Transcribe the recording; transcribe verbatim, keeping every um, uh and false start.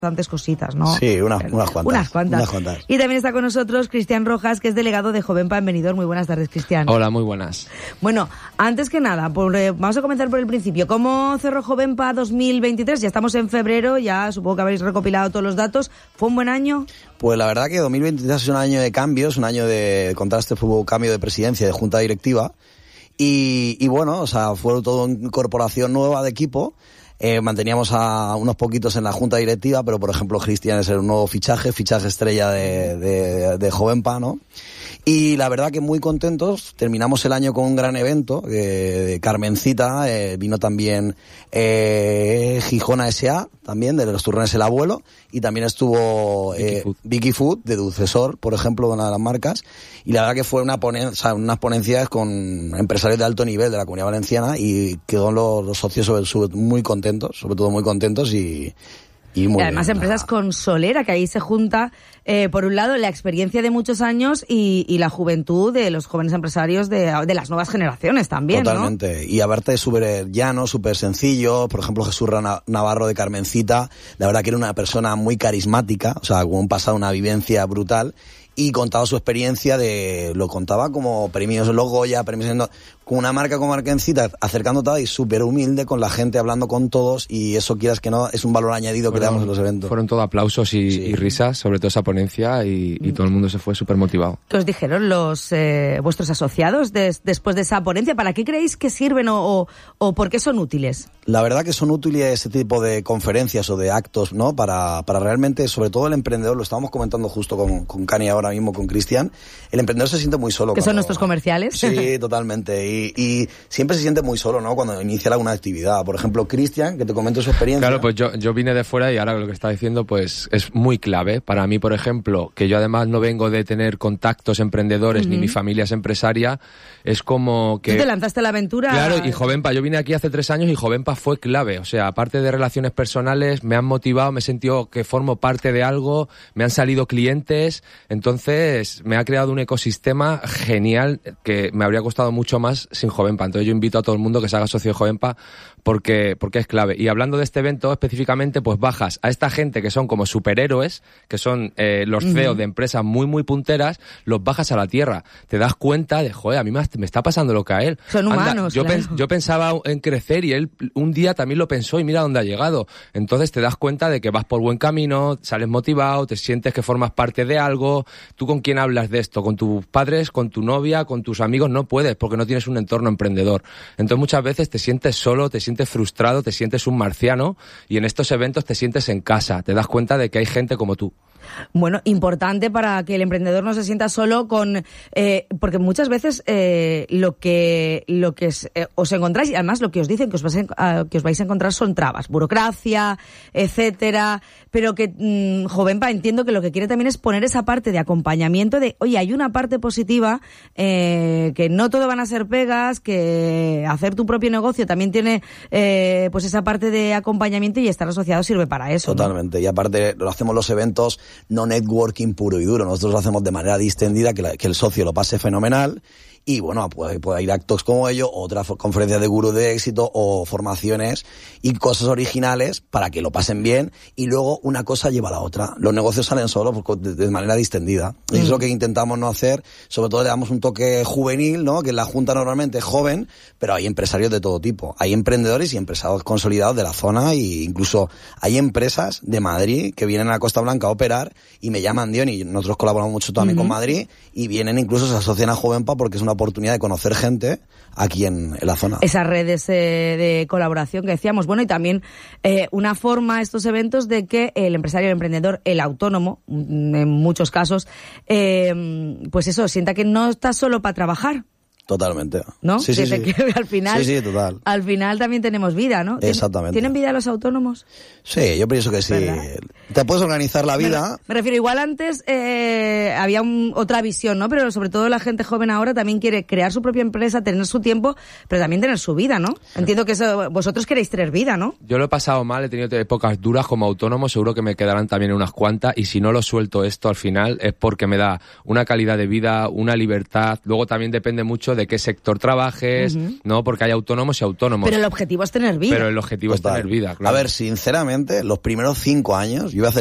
bastantes cositas, ¿no? Sí, unas, unas cuantas. Unas cuantas. Unas cuantas. Y también está con nosotros Cristian Rojas, que es delegado de Jovenpa en Benidorm. Muy buenas tardes, Cristian. Hola, muy buenas. Bueno, antes que nada, por, eh, vamos a comenzar por el principio. ¿Cómo cerró Jovenpa dos mil veintitrés? Ya estamos en febrero, ya supongo que habéis recopilado todos los datos. ¿Fue un buen año? Pues la verdad que dos mil veintitrés es un año de cambios, un año de contraste, fue un cambio de presidencia, de junta directiva. Y, y bueno, o sea, fue todo una incorporación nueva de equipo. Eh, manteníamos a unos poquitos en la junta directiva, pero por ejemplo Cristian es el nuevo fichaje, fichaje estrella de, de, de Jovenpa, ¿no? Y la verdad que muy contentos, terminamos el año con un gran evento, eh, de Carmencita, eh, vino también eh, Gijona S A, también, de los turrones El Abuelo, y también estuvo eh, Vicky, Food. Vicky Food, de Dulcesor, por ejemplo, una de las marcas, y la verdad que fue una ponen, o sea, unas ponencias con empresarios de alto nivel de la Comunidad Valenciana, y quedó los, los socios sobre, sobre, muy contentos, sobre todo muy contentos, y... Y, muy y además bien, empresas nada. con solera, que ahí se junta, eh, por un lado, la experiencia de muchos años y, y la juventud de los jóvenes empresarios de, de las nuevas generaciones también, Totalmente. ¿No? Y aparte súper llano, súper sencillo. Por ejemplo, Jesús Navarro de Carmencita, la verdad que era una persona muy carismática, o sea, con un pasado, una vivencia brutal. Y contaba su experiencia de, lo contaba como premios en los Goya, premios en, con una marca como Carmencita, acercándote y súper humilde con la gente, hablando con todos, y eso quieras que no, es un valor añadido fueron, que le damos en los eventos. Fueron todo aplausos y, sí. y risas sobre toda esa ponencia y, y todo el mundo se fue súper motivado. ¿Qué os dijeron los eh, vuestros asociados des, después de esa ponencia? ¿Para qué creéis que sirven o, o, o por qué son útiles? La verdad que son útiles ese tipo de conferencias o de actos, ¿no? Para, para realmente, sobre todo el emprendedor, lo estábamos comentando justo con, con Cani ahora mismo, con Cristian, el emprendedor se siente muy solo. ¿Que cuando, son nuestros comerciales? Sí, totalmente. Y, y siempre se siente muy solo, ¿no? Cuando inicia alguna actividad. Por ejemplo, Cristian, que te comento su experiencia. Claro, pues yo, yo vine de fuera y ahora lo que está diciendo pues es muy clave. Para mí, por ejemplo, que yo además no vengo de tener contactos emprendedores, uh-huh. ni mi familia es empresaria, es como que... ¿Tú te lanzaste a la aventura? Claro, y Jovenpa, yo vine aquí hace tres años y Jovenpa fue clave. O sea, aparte de relaciones personales, me han motivado, me he sentido que formo parte de algo, me han salido clientes, entonces me ha creado un ecosistema genial que me habría costado mucho más sin Jovenpa. Entonces yo invito a todo el mundo que se haga socio de Jovenpa porque, porque es clave. Y hablando de este evento específicamente, pues bajas a esta gente que son como superhéroes, que son eh, los C E O uh-huh. de empresas muy, muy punteras, los bajas a la tierra. Te das cuenta de, joder, a mí me, me está pasando lo que a él. Son Anda, humanos, yo, claro. pen, yo pensaba en crecer y él un día también lo pensó y mira dónde ha llegado. Entonces te das cuenta de que vas por buen camino, sales motivado, te sientes que formas parte de algo. ¿Tú con quién hablas de esto? ¿Con tus padres, con tu novia, con tus amigos? No puedes porque no tienes un entorno emprendedor. Entonces muchas veces te sientes solo, te sientes frustrado, te sientes un marciano y en estos eventos te sientes en casa. Te das cuenta de que hay gente como tú. Bueno, importante para que el emprendedor no se sienta solo con... Eh, porque muchas veces eh, lo que lo que es, eh, os encontráis, y además lo que os dicen que os, vais a, que os vais a encontrar son trabas, burocracia, etcétera, pero que mmm, Jovenpa entiendo que lo que quiere también es poner esa parte de acompañamiento de, oye, hay una parte positiva, eh, que no todo van a ser pegas, que hacer tu propio negocio también tiene eh, pues esa parte de acompañamiento y estar asociado sirve para eso. Totalmente, ¿no? Y aparte lo hacemos los eventos no networking puro y duro, nosotros lo hacemos de manera distendida, que, la, que el socio lo pase fenomenal y bueno, puede, puede ir a actos como ellos, otras conferencias de gurú de éxito o formaciones y cosas originales para que lo pasen bien y luego una cosa lleva a la otra. Los negocios salen solos de, de manera distendida y mm. es lo que intentamos no hacer, sobre todo le damos un toque juvenil, ¿no? Que la junta normalmente es joven, pero hay empresarios de todo tipo, hay emprendedores y empresarios consolidados de la zona e incluso hay empresas de Madrid que vienen a Costa Blanca a operar y me llaman Dion y nosotros colaboramos mucho también mm-hmm. con Madrid y vienen incluso se asocian a Jovenpa porque es una oportunidad de conocer gente aquí en, en la zona. Esas redes eh, de colaboración que decíamos, bueno, y también eh, una forma estos eventos de que el empresario, el emprendedor, el autónomo, en muchos casos, eh, pues eso, sienta que no está solo para trabajar. Totalmente. ¿No? Sí, sí, sí. Que al final, sí, sí, total. Al final también tenemos vida, ¿no? Exactamente. ¿Tienen vida los autónomos? Sí, yo pienso que sí. ¿Verdad? Te puedes organizar la vida. Me, me refiero, igual antes eh, había un, otra visión, ¿no? Pero sobre todo la gente joven ahora también quiere crear su propia empresa, tener su tiempo, pero también tener su vida, ¿no? Entiendo que eso, vosotros queréis tener vida, ¿no? Yo lo he pasado mal, he tenido épocas duras como autónomo, seguro que me quedarán también unas cuantas, y si no lo suelto esto al final es porque me da una calidad de vida, una libertad, luego también depende mucho de de qué sector trabajes, uh-huh. ¿no? Porque hay autónomos y autónomos. Pero el objetivo es tener vida. Pero el objetivo Total. es tener vida, claro. A ver, sinceramente, los primeros cinco años, yo voy a hacer